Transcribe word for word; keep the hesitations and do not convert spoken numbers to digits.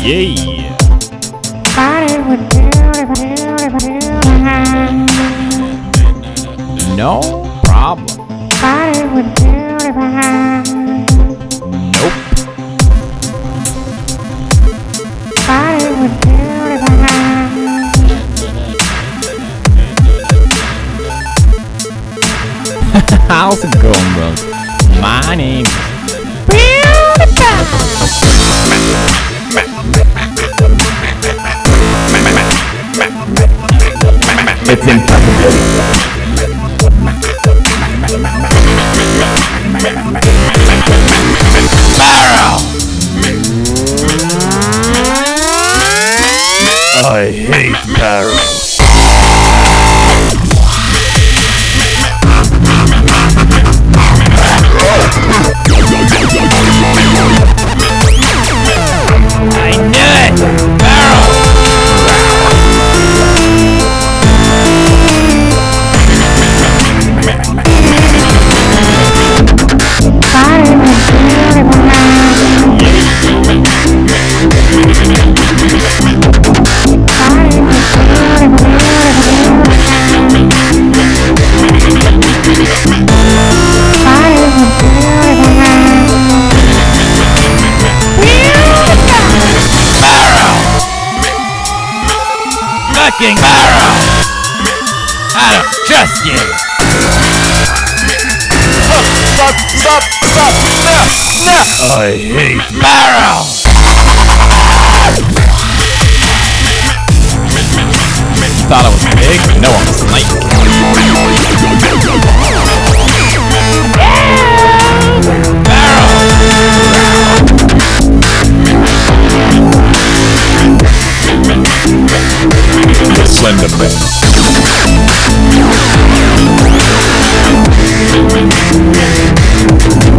Yeah. No problem. Nope. How's it going, bros? My name is It's impossible. Barrel! I hate barrels. I knew it! Barrel! Fucking barrel! I don't trust you! Stop! Stop! Stop! Stop! No! No! I hate Barrel! Thought I was big, but no, I'm a snake. the Slender Man.